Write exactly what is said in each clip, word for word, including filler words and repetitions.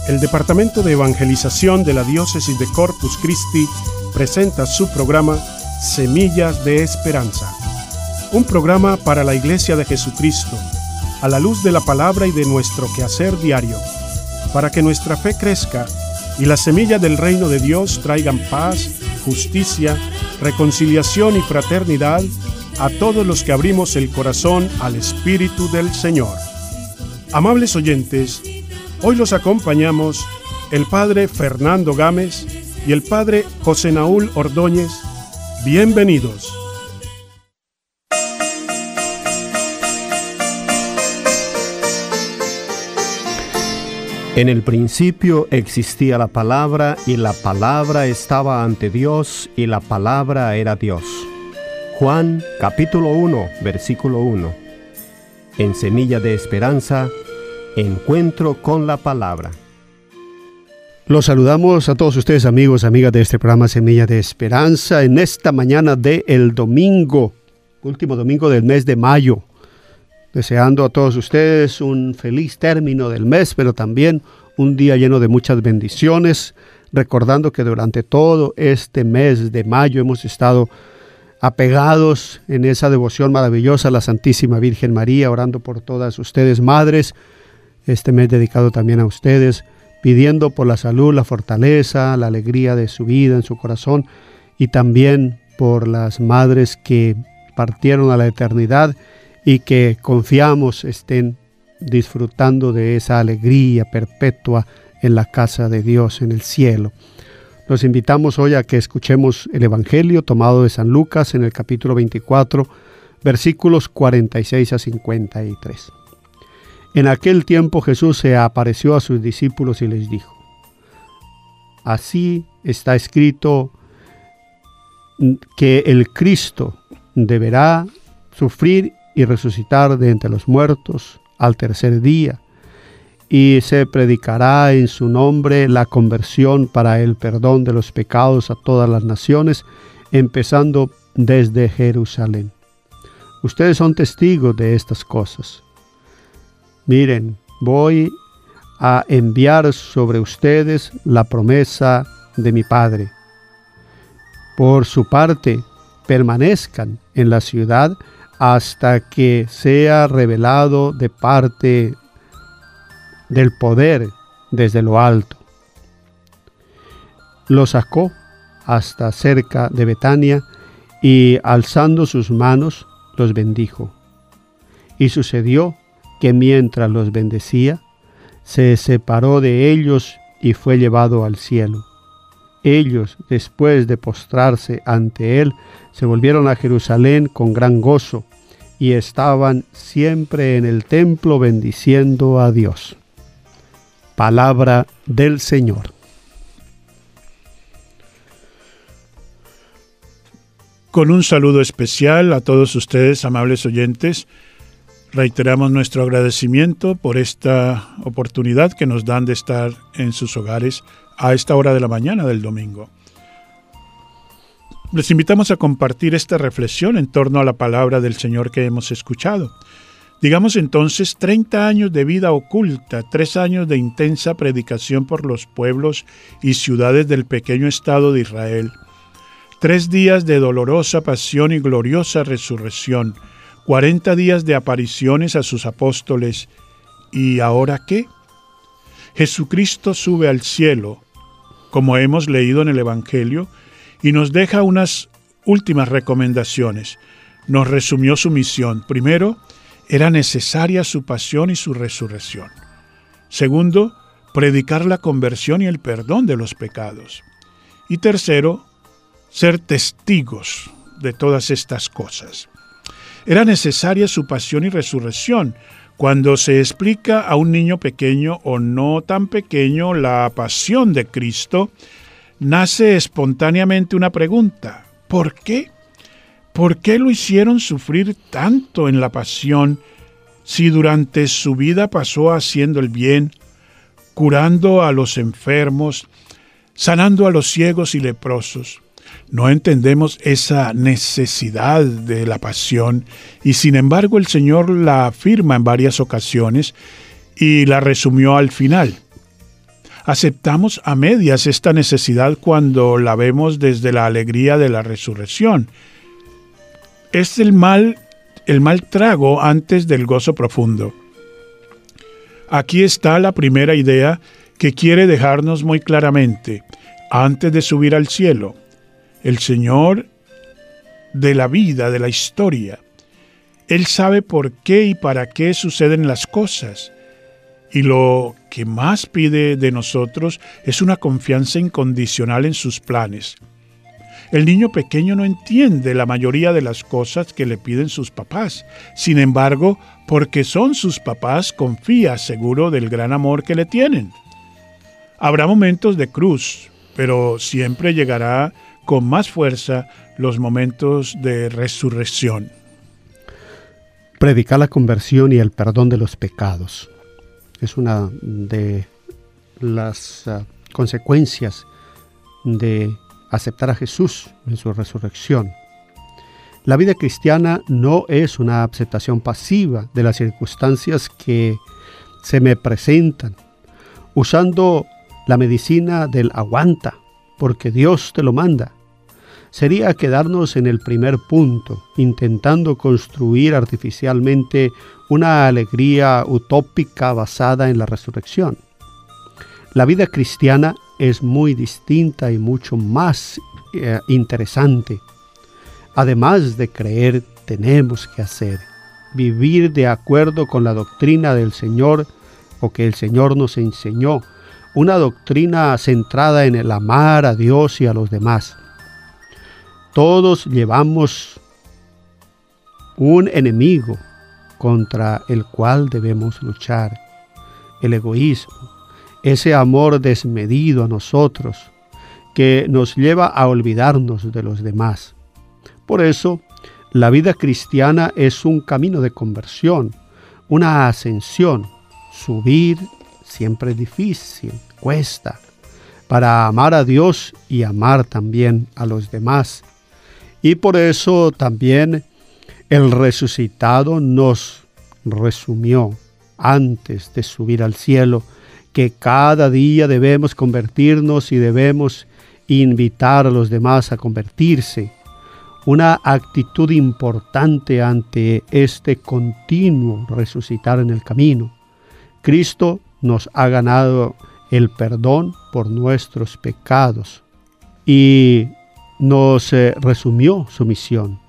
El Departamento de Evangelización de la Diócesis de Corpus Christi presenta su programa Semillas de Esperanza, un programa para la Iglesia de Jesucristo, a la luz de la palabra y de nuestro quehacer diario, para que nuestra fe crezca y las semillas del reino de Dios traigan paz, justicia, reconciliación y fraternidad a todos los que abrimos el corazón al Espíritu del Señor. Amables oyentes, hoy los acompañamos el Padre Fernando Gámez y el Padre José Naúl Ordóñez. Bienvenidos. En el principio existía la palabra, y la palabra estaba ante Dios, y la palabra era Dios. Juan capítulo uno, versículo uno. En Semilla de Esperanza, encuentro con la palabra. Los saludamos a todos ustedes, amigos, amigas de este programa Semilla de Esperanza, en esta mañana de el domingo, último domingo del mes de mayo. Deseando a todos ustedes un feliz término del mes, pero también un día lleno de muchas bendiciones, recordando que durante todo este mes de mayo hemos estado apegados en esa devoción maravillosa a la Santísima Virgen María, orando por todas ustedes, madres, este mes dedicado también a ustedes, pidiendo por la salud, la fortaleza, la alegría de su vida en su corazón, y también por las madres que partieron a la eternidad y que confiamos estén disfrutando de esa alegría perpetua en la casa de Dios, en el cielo. Los invitamos hoy a que escuchemos el Evangelio tomado de San Lucas en el capítulo veinticuatro, versículos cuarenta y seis a cincuenta y tres. En aquel tiempo Jesús se apareció a sus discípulos y les dijo: así está escrito que el Cristo deberá sufrir y resucitar de entre los muertos al tercer día, y se predicará en su nombre la conversión para el perdón de los pecados a todas las naciones, empezando desde Jerusalén. Ustedes son testigos de estas cosas. Miren, voy a enviar sobre ustedes la promesa de mi Padre. Por su parte, permanezcan en la ciudad hasta que sea revelado de parte del poder desde lo alto. Lo sacó hasta cerca de Betania y, alzando sus manos, los bendijo. Y sucedió que mientras los bendecía, se separó de ellos y fue llevado al cielo. Ellos, después de postrarse ante él, se volvieron a Jerusalén con gran gozo y estaban siempre en el templo bendiciendo a Dios. Palabra del Señor. Con un saludo especial a todos ustedes, amables oyentes, reiteramos nuestro agradecimiento por esta oportunidad que nos dan de estar en sus hogares a esta hora de la mañana del domingo. Les invitamos a compartir esta reflexión en torno a la palabra del Señor que hemos escuchado. Digamos entonces treinta años de vida oculta, tres años de intensa predicación por los pueblos y ciudades del pequeño estado de Israel, tres días de dolorosa pasión y gloriosa resurrección, cuarenta días de apariciones a sus apóstoles. ¿Y ahora qué? Jesucristo sube al cielo, como hemos leído en el Evangelio, y nos deja unas últimas recomendaciones. Nos resumió su misión. Primero, era necesaria su pasión y su resurrección. Segundo, predicar la conversión y el perdón de los pecados. Y tercero, ser testigos de todas estas cosas. Era necesaria su pasión y resurrección. Cuando se explica a un niño pequeño o no tan pequeño la pasión de Cristo, nace espontáneamente una pregunta: ¿por qué? ¿Por qué lo hicieron sufrir tanto en la pasión si durante su vida pasó haciendo el bien, curando a los enfermos, sanando a los ciegos y leprosos? No entendemos esa necesidad de la pasión y sin embargo el Señor la afirma en varias ocasiones y la resumió al final. Aceptamos a medias esta necesidad cuando la vemos desde la alegría de la resurrección. Es el mal, el mal trago antes del gozo profundo. Aquí está la primera idea que quiere dejarnos muy claramente. Antes de subir al cielo, el Señor de la vida, de la historia, Él sabe por qué y para qué suceden las cosas. Y lo que más pide de nosotros es una confianza incondicional en sus planes. El niño pequeño no entiende la mayoría de las cosas que le piden sus papás. Sin embargo, porque son sus papás, confía seguro del gran amor que le tienen. Habrá momentos de cruz, pero siempre llegará con más fuerza los momentos de resurrección. Predicar la conversión y el perdón de los pecados es una de las uh, consecuencias de aceptar a Jesús en su resurrección. La vida cristiana no es una aceptación pasiva de las circunstancias que se me presentan, usando la medicina del aguanta, porque Dios te lo manda. Sería quedarnos en el primer punto, intentando construir artificialmente una alegría utópica basada en la resurrección. La vida cristiana es muy distinta y mucho más eh, interesante. Además de creer, tenemos que hacer, vivir de acuerdo con la doctrina del Señor o que el Señor nos enseñó, una doctrina centrada en el amar a Dios y a los demás. Todos llevamos un enemigo contra el cual debemos luchar, el egoísmo, ese amor desmedido a nosotros que nos lleva a olvidarnos de los demás. Por eso, la vida cristiana es un camino de conversión, una ascensión. Subir siempre es difícil, cuesta, para amar a Dios y amar también a los demás. Y por eso también el resucitado nos resumió antes de subir al cielo que cada día debemos convertirnos y debemos invitar a los demás a convertirse. Una actitud importante ante este continuo resucitar en el camino. Cristo nos ha ganado el perdón por nuestros pecados y nos eh, resumió su misión.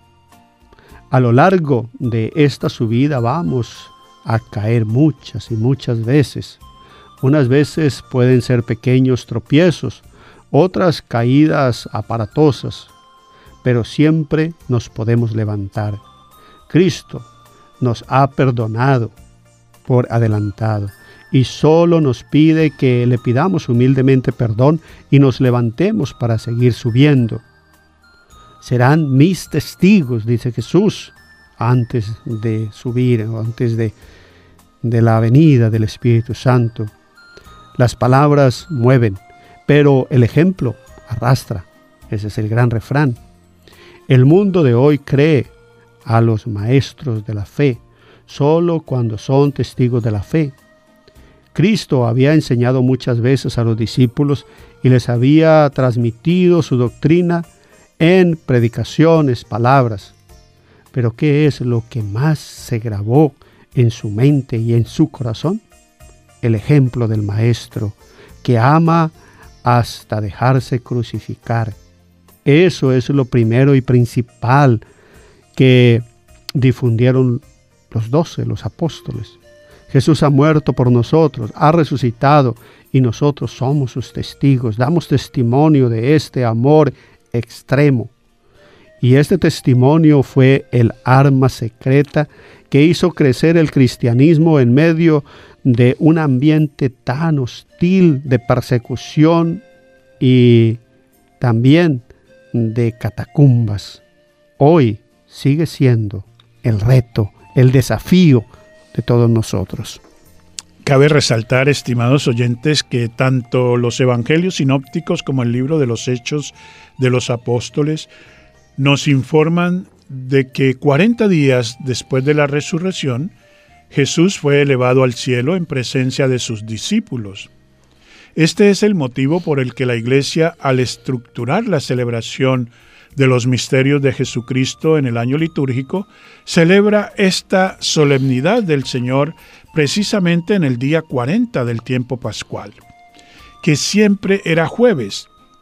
A lo largo de esta subida vamos a caer muchas y muchas veces. Unas veces pueden ser pequeños tropiezos, otras caídas aparatosas, pero siempre nos podemos levantar. Cristo nos ha perdonado por adelantado y solo nos pide que le pidamos humildemente perdón y nos levantemos para seguir subiendo. Serán mis testigos, dice Jesús, antes de subir, antes de, de la venida del Espíritu Santo. Las palabras mueven, pero el ejemplo arrastra. Ese es el gran refrán. El mundo de hoy cree a los maestros de la fe solo cuando son testigos de la fe. Cristo había enseñado muchas veces a los discípulos y les había transmitido su doctrina en predicaciones, palabras. Pero ¿qué es lo que más se grabó en su mente y en su corazón? El ejemplo del Maestro, que ama hasta dejarse crucificar. Eso es lo primero y principal que difundieron los doce, los apóstoles. Jesús ha muerto por nosotros, ha resucitado y nosotros somos sus testigos. Damos testimonio de este amor extremo. Y este testimonio fue el arma secreta que hizo crecer el cristianismo en medio de un ambiente tan hostil de persecución y también de catacumbas. Hoy sigue siendo el reto, el desafío de todos nosotros. Cabe resaltar, estimados oyentes, que tanto los evangelios sinópticos como el libro de los Hechos de los Apóstoles nos informan de que cuarenta días después de la resurrección, Jesús fue elevado al cielo en presencia de sus discípulos. Este es el motivo por el que la Iglesia, al estructurar la celebración de los misterios de Jesucristo en el año litúrgico, celebra esta solemnidad del Señor precisamente en el día cuarenta del tiempo pascual, que siempre era jueves.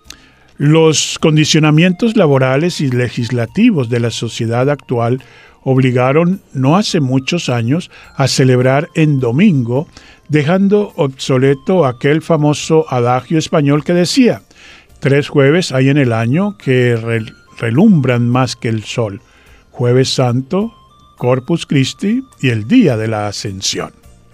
Los condicionamientos laborales y legislativos de la sociedad actual obligaron no hace muchos años a celebrar en domingo, dejando obsoleto aquel famoso adagio español que decía: tres jueves hay en el año que re- relumbran más que el sol: Jueves Santo, Corpus Christi y el día de la Ascensión.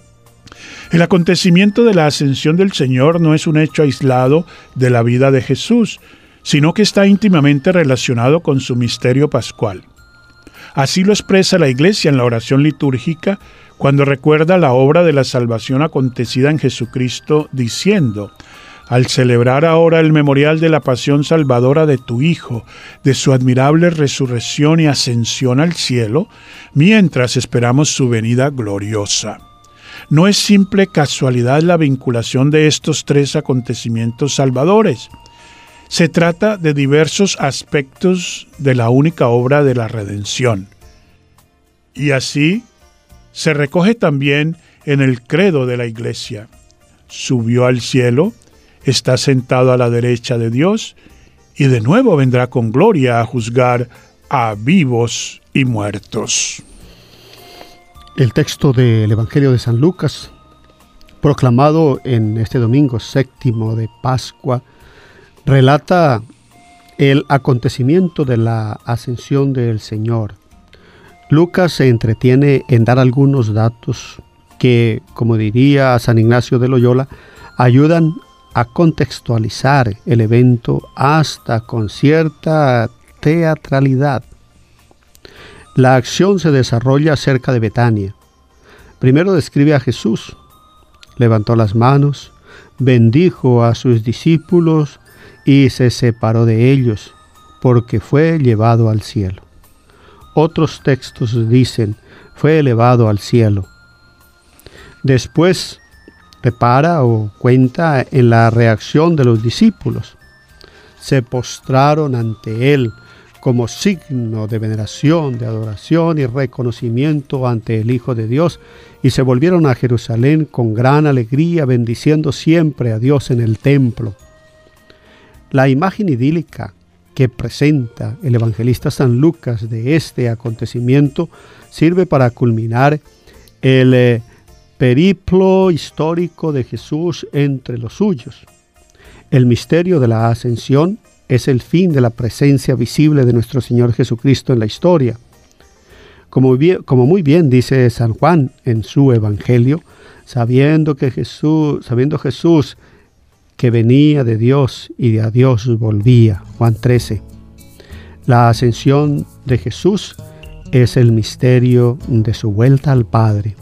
El acontecimiento de la ascensión del Señor no es un hecho aislado de la vida de Jesús, sino que está íntimamente relacionado con su misterio pascual. Así lo expresa la Iglesia en la oración litúrgica cuando recuerda la obra de la salvación acontecida en Jesucristo, diciendo: al celebrar ahora el memorial de la pasión salvadora de tu Hijo, de su admirable resurrección y ascensión al cielo, mientras esperamos su venida gloriosa. No es simple casualidad la vinculación de estos tres acontecimientos salvadores. Se trata de diversos aspectos de la única obra de la redención. Y así se recoge también en el credo de la Iglesia: subió al cielo, está sentado a la derecha de Dios, y de nuevo vendrá con gloria a juzgar a vivos y muertos. El texto del Evangelio de San Lucas, proclamado en este domingo séptimo de Pascua, relata el acontecimiento de la ascensión del Señor. Lucas se entretiene en dar algunos datos que, como diría San Ignacio de Loyola, ayudan a contextualizar el evento hasta con cierta teatralidad. La acción se desarrolla cerca de Betania. Primero describe a Jesús. Levantó las manos, bendijo a sus discípulos y se separó de ellos, porque fue llevado al cielo. Otros textos dicen, fue elevado al cielo. Después repara o cuenta en la reacción de los discípulos. Se postraron ante él como signo de veneración, de adoración y reconocimiento ante el Hijo de Dios, y se volvieron a Jerusalén con gran alegría, bendiciendo siempre a Dios en el templo. La imagen idílica que presenta el evangelista San Lucas de este acontecimiento sirve para culminar el eh, periplo histórico de Jesús entre los suyos. El misterio de la ascensión es el fin de la presencia visible de nuestro Señor Jesucristo en la historia. Como, bien, como muy bien dice San Juan en su Evangelio, sabiendo que Jesús, sabiendo Jesús que venía de Dios y de a Dios volvía. Juan trece. La ascensión de Jesús es el misterio de su vuelta al Padre.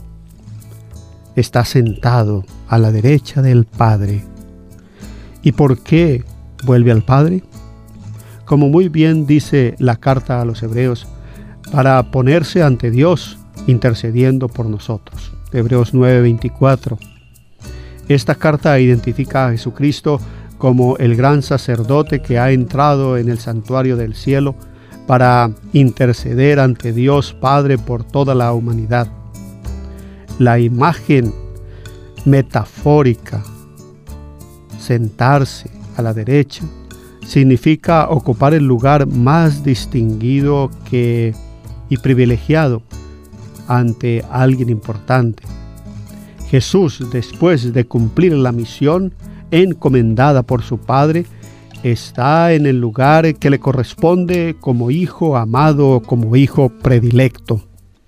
Está sentado a la derecha del Padre. ¿Y por qué vuelve al Padre? Como muy bien dice la carta a los Hebreos, para ponerse ante Dios intercediendo por nosotros. Hebreos nueve veinticuatro. Esta carta identifica a Jesucristo como el gran sacerdote que ha entrado en el santuario del cielo para interceder ante Dios Padre por toda la humanidad. La imagen metafórica, sentarse a la derecha, significa ocupar el lugar más distinguido que, y privilegiado ante alguien importante. Jesús, después de cumplir la misión encomendada por su Padre, está en el lugar que le corresponde como hijo amado, como hijo predilecto.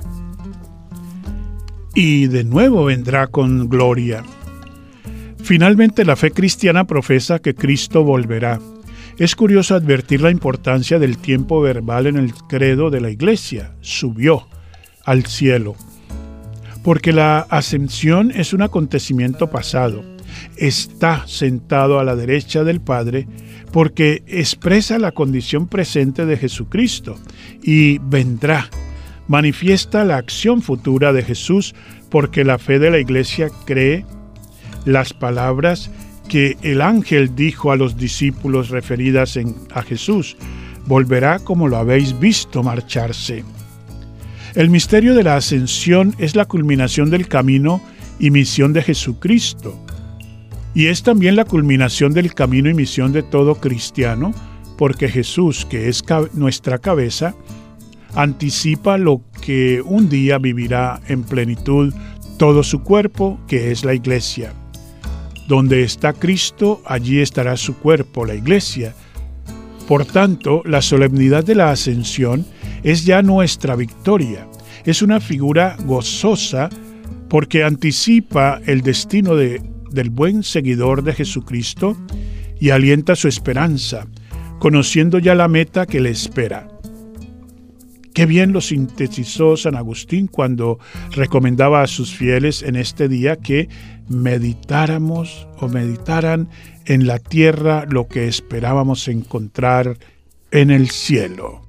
Y de nuevo vendrá con gloria. Finalmente, la fe cristiana profesa que Cristo volverá. Es curioso advertir la importancia del tiempo verbal en el credo de la Iglesia. Subió al cielo. Porque la ascensión es un acontecimiento pasado. Está sentado a la derecha del Padre porque expresa la condición presente de Jesucristo, y vendrá. Manifiesta la acción futura de Jesús porque la fe de la Iglesia cree las palabras que el ángel dijo a los discípulos referidas en, a Jesús: volverá como lo habéis visto marcharse. El misterio de la ascensión es la culminación del camino y misión de Jesucristo, y es también la culminación del camino y misión de todo cristiano, porque Jesús, que es nuestra cabeza, anticipa lo que un día vivirá en plenitud todo su cuerpo, que es la Iglesia. Donde está Cristo, allí estará su cuerpo, la Iglesia. Por tanto, la solemnidad de la ascensión es ya nuestra victoria. Es una figura gozosa porque anticipa el destino de, del buen seguidor de Jesucristo y alienta su esperanza, conociendo ya la meta que le espera. Qué bien lo sintetizó San Agustín cuando recomendaba a sus fieles en este día que meditáramos o meditaran en la tierra lo que esperábamos encontrar en el cielo.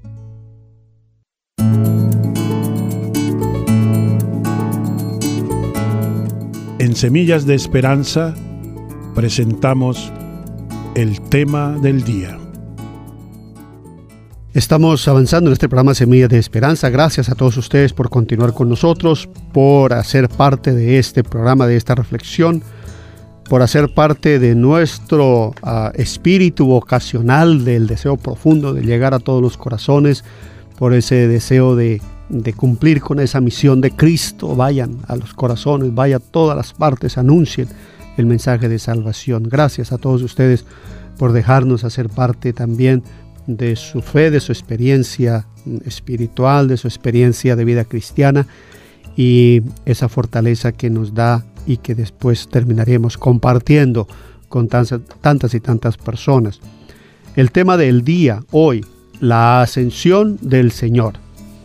En Semillas de Esperanza presentamos el tema del día. Estamos avanzando en este programa Semillas de Esperanza. Gracias a todos ustedes por continuar con nosotros, por hacer parte de este programa, de esta reflexión, por hacer parte de nuestro uh, espíritu vocacional, del deseo profundo de llegar a todos los corazones, por ese deseo de, de cumplir con esa misión de Cristo. Vayan a los corazones, vayan a todas las partes, anuncien el mensaje de salvación. Gracias a todos ustedes por dejarnos hacer parte también de su fe, de su experiencia espiritual, de su experiencia de vida cristiana y esa fortaleza que nos da y que después terminaremos compartiendo con tantas, tantas y tantas personas. El tema del día hoy, la ascensión del Señor.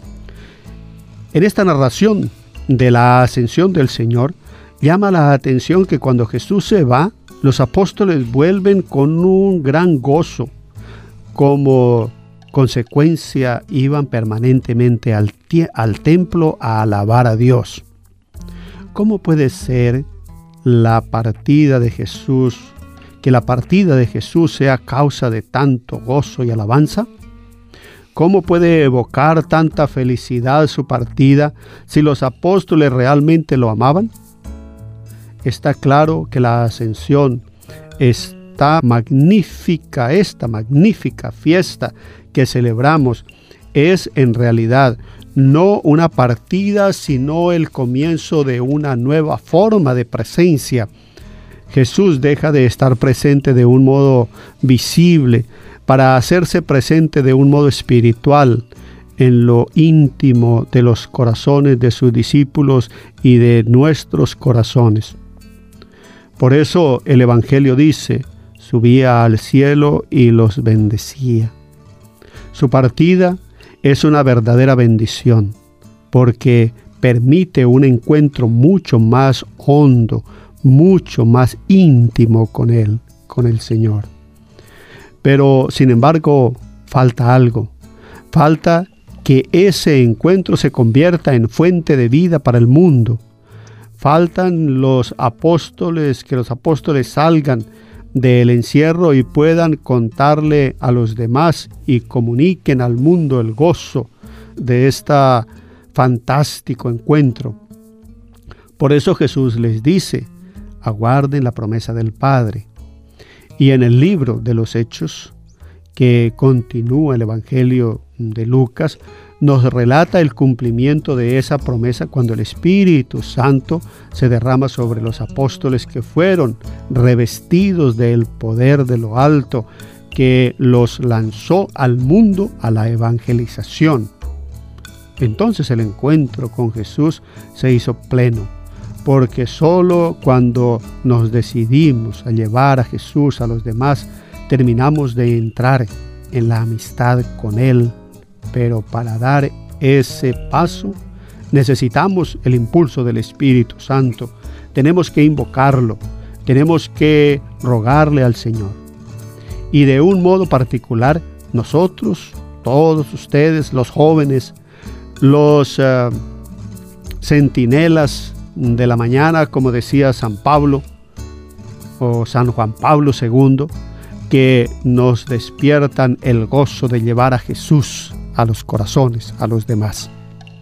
En esta narración de la ascensión del Señor, llama la atención que cuando Jesús se va, los apóstoles vuelven con un gran gozo. Como consecuencia, iban permanentemente al, tie- al templo a alabar a Dios. ¿Cómo puede ser la partida de Jesús, que la partida de Jesús sea causa de tanto gozo y alabanza? ¿Cómo puede evocar tanta felicidad su partida si los apóstoles realmente lo amaban? Está claro que la ascensión es Esta magnífica, esta magnífica fiesta que celebramos es en realidad no una partida, sino el comienzo de una nueva forma de presencia. Jesús deja de estar presente de un modo visible para hacerse presente de un modo espiritual en lo íntimo de los corazones de sus discípulos y de nuestros corazones. Por eso el Evangelio dice: subía al cielo y los bendecía. Su partida es una verdadera bendición, porque permite un encuentro mucho más hondo, mucho más íntimo con Él, con el Señor. Pero, sin embargo, falta algo. Falta que ese encuentro se convierta en fuente de vida para el mundo. Faltan los apóstoles, que los apóstoles salgan del encierro y puedan contarle a los demás y comuniquen al mundo el gozo de este fantástico encuentro. Por eso Jesús les dice: aguarden la promesa del Padre. Y en el libro de los Hechos, que continúa el Evangelio de Lucas, nos relata el cumplimiento de esa promesa cuando el Espíritu Santo se derrama sobre los apóstoles, que fueron revestidos del poder de lo alto, que los lanzó al mundo a la evangelización. Entonces el encuentro con Jesús se hizo pleno, porque solo cuando nos decidimos a llevar a Jesús a los demás, terminamos de entrar en la amistad con Él. Pero para dar ese paso necesitamos el impulso del Espíritu Santo. Tenemos que invocarlo, tenemos que rogarle al Señor. Y de un modo particular, nosotros, todos ustedes, los jóvenes, los uh, centinelas de la mañana, como decía San Pablo, o San Juan Pablo segundo, que nos despiertan el gozo de llevar a Jesús a los corazones, a los demás.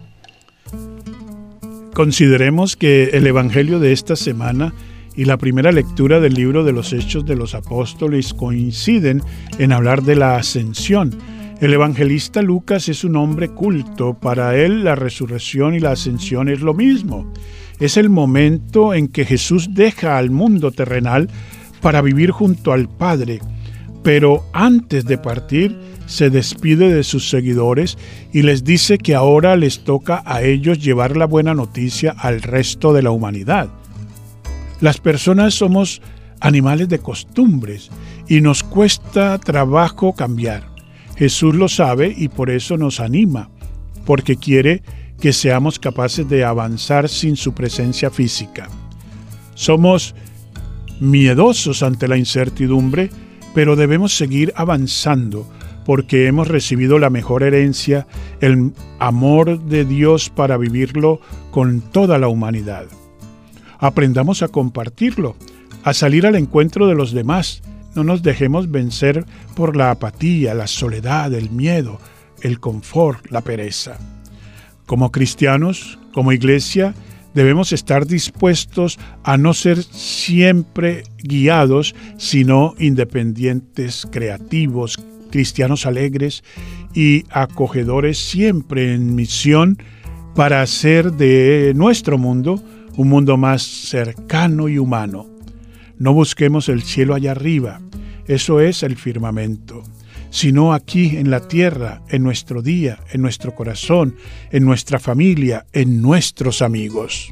Consideremos que el Evangelio de esta semana y la primera lectura del libro de los Hechos de los Apóstoles coinciden en hablar de la ascensión. El evangelista Lucas es un hombre culto. Para él la resurrección y la ascensión es lo mismo. Es el momento en que Jesús deja al mundo terrenal para vivir junto al Padre. Pero antes de partir, se despide de sus seguidores y les dice que ahora les toca a ellos llevar la buena noticia al resto de la humanidad. Las personas somos animales de costumbres y nos cuesta trabajo cambiar. Jesús lo sabe y por eso nos anima, porque quiere que seamos capaces de avanzar sin su presencia física. Somos miedosos ante la incertidumbre, pero debemos seguir avanzando, porque hemos recibido la mejor herencia, el amor de Dios para vivirlo con toda la humanidad. Aprendamos a compartirlo, a salir al encuentro de los demás. No nos dejemos vencer por la apatía, la soledad, el miedo, el confort, la pereza. Como cristianos, como iglesia, debemos estar dispuestos a no ser siempre guiados, sino independientes, creativos, cristianos alegres y acogedores, siempre en misión para hacer de nuestro mundo un mundo más cercano y humano. No busquemos el cielo allá arriba, eso es el firmamento, sino aquí en la tierra, en nuestro día, en nuestro corazón, en nuestra familia, en nuestros amigos.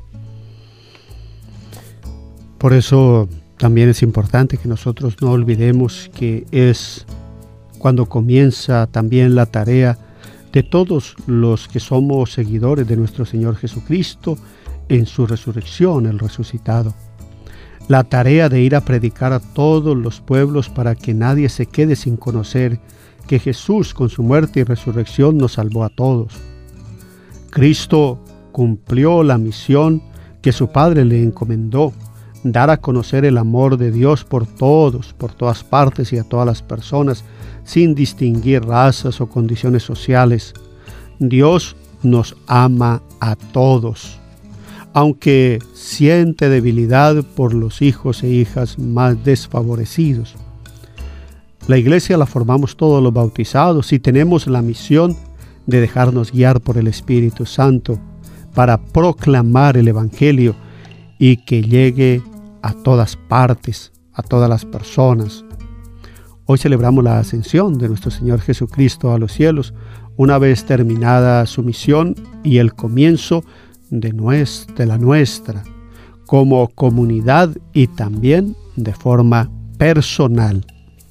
Por eso también es importante que nosotros no olvidemos que es cuando comienza también la tarea de todos los que somos seguidores de nuestro Señor Jesucristo en su resurrección, el resucitado. La tarea de ir a predicar a todos los pueblos para que nadie se quede sin conocer que Jesús con su muerte y resurrección nos salvó a todos. Cristo cumplió la misión que su Padre le encomendó, dar a conocer el amor de Dios por todos, por todas partes y a todas las personas, sin distinguir razas o condiciones sociales. Dios nos ama a todos, aunque siente debilidad por los hijos e hijas más desfavorecidos. La iglesia la formamos todos los bautizados y tenemos la misión de dejarnos guiar por el Espíritu Santo para proclamar el Evangelio y que llegue a todas partes, a todas las personas. Hoy celebramos la ascensión de nuestro Señor Jesucristo a los cielos, una vez terminada su misión y el comienzo de, nuestra, de la nuestra, como comunidad y también de forma personal.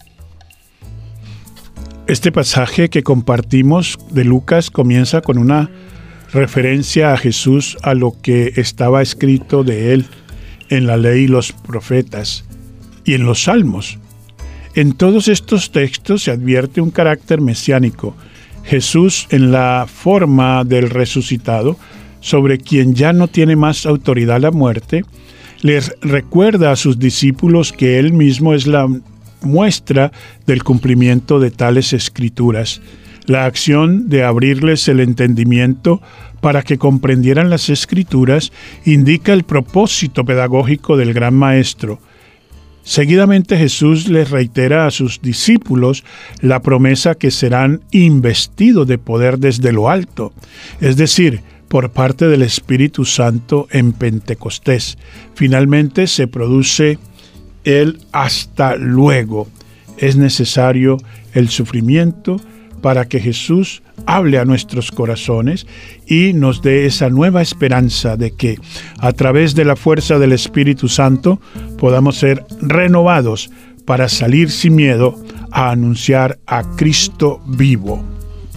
Este pasaje que compartimos de Lucas comienza con una referencia a Jesús, a lo que estaba escrito de él en la ley y los profetas y en los salmos. En todos estos textos se advierte un carácter mesiánico. Jesús, en la forma del resucitado, sobre quien ya no tiene más autoridad la muerte, les recuerda a sus discípulos que él mismo es la muestra del cumplimiento de tales escrituras. La acción de abrirles el entendimiento para que comprendieran las escrituras indica el propósito pedagógico del gran maestro. Seguidamente Jesús les reitera a sus discípulos la promesa que serán investidos de poder desde lo alto, es decir, por parte del Espíritu Santo en Pentecostés. Finalmente se produce el hasta luego. Es necesario el sufrimiento para que Jesús hable a nuestros corazones y nos dé esa nueva esperanza de que, a través de la fuerza del Espíritu Santo, podamos ser renovados para salir sin miedo a anunciar a Cristo vivo.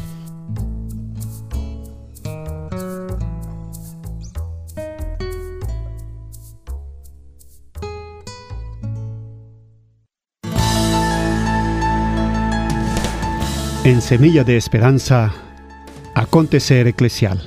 En Semilla de Esperanza, acontecer eclesial,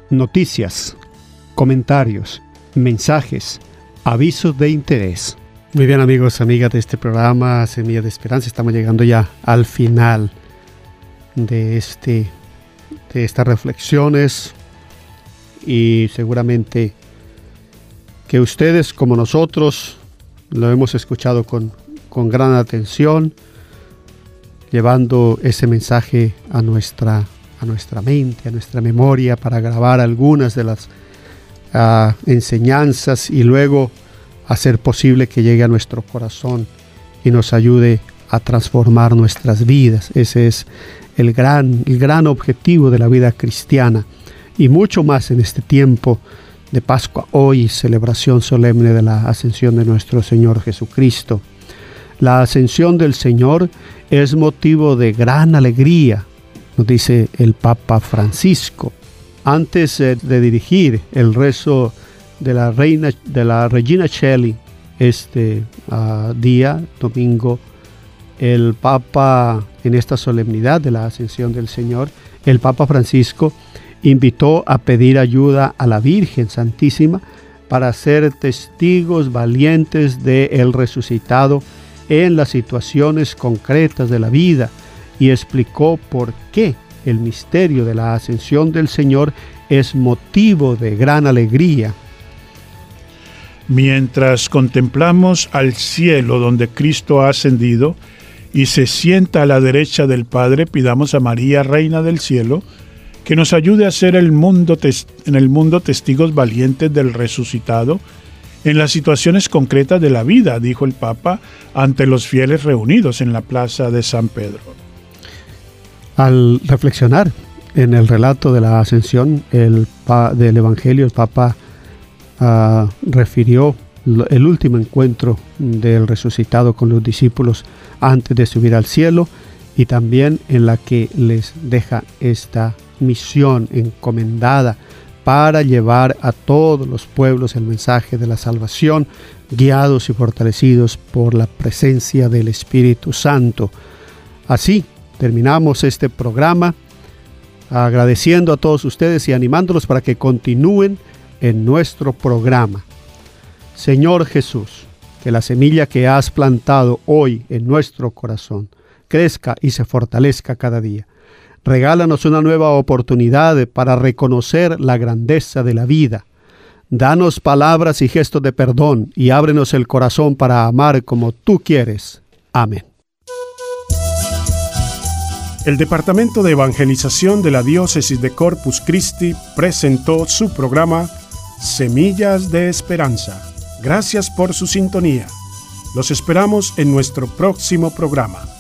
noticias, comentarios, mensajes, avisos de interés, Muy bien, amigos, amigas de este programa Semilla de Esperanza, estamos llegando ya al final de, este, de estas reflexiones y seguramente que ustedes como nosotros lo hemos escuchado con, con gran atención, llevando ese mensaje a nuestra, a nuestra mente, a nuestra memoria para grabar algunas de las uh, enseñanzas y luego hacer posible que llegue a nuestro corazón y nos ayude a transformar nuestras vidas. Ese es el gran, el gran objetivo de la vida cristiana y mucho más en este tiempo de Pascua, hoy celebración solemne de la ascensión de nuestro Señor Jesucristo. La ascensión del Señor es motivo de gran alegría, nos dice el Papa Francisco. Antes eh, de dirigir el rezo de la reina de la Regina Coeli este uh, día domingo, el Papa, en esta solemnidad de la ascensión del Señor, el Papa Francisco invitó a pedir ayuda a la Virgen Santísima para ser testigos valientes de el resucitado en las situaciones concretas de la vida, y explicó por qué el misterio de la ascensión del Señor es motivo de gran alegría. Mientras contemplamos al cielo donde Cristo ha ascendido y se sienta a la derecha del Padre, pidamos a María, Reina del Cielo, que nos ayude a ser el mundo tes- en el mundo testigos valientes del resucitado en las situaciones concretas de la vida, dijo el Papa ante los fieles reunidos en la plaza de San Pedro. Al reflexionar en el relato de la ascensión el pa- del Evangelio, el Papa Uh, refirió el último encuentro del resucitado con los discípulos antes de subir al cielo, y también en la que les deja esta misión encomendada para llevar a todos los pueblos el mensaje de la salvación, guiados y fortalecidos por la presencia del Espíritu Santo. Así terminamos este programa, agradeciendo a todos ustedes y animándolos para que continúen en nuestro programa. Señor Jesús, que la semilla que has plantado hoy en nuestro corazón crezca y se fortalezca cada día. Regálanos una nueva oportunidad para reconocer la grandeza de la vida. Danos palabras y gestos de perdón y ábrenos el corazón para amar como tú quieres. Amén. El Departamento de Evangelización de la Diócesis de Corpus Christi presentó su programa Semillas de Esperanza. Gracias por su sintonía. Los esperamos en nuestro próximo programa.